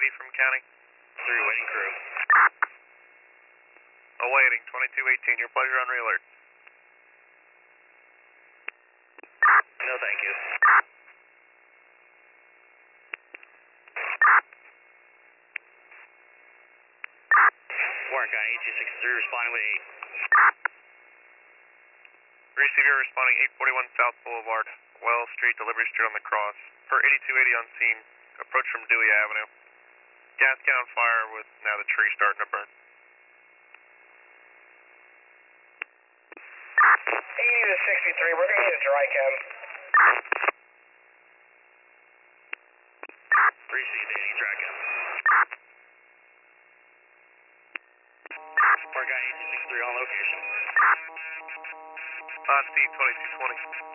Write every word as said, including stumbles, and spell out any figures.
eighty from county. three waiting crew. Awaiting, twenty-two eighteen, your pleasure on re-alert. No, thank you. Warren County, eight two six three, responding with eight. Receiver responding eight forty-one South Boulevard, Wells Street, Delivery Street on the cross. Per eighty-two eighty on scene, approach from Dewey Avenue. Gas can on fire with now the tree starting to burn. eighty to sixty-three, we're going to need a dry chem. Received eighty, dry chem. Warren County, eight two six three, on location. On scene, twenty-two twenty.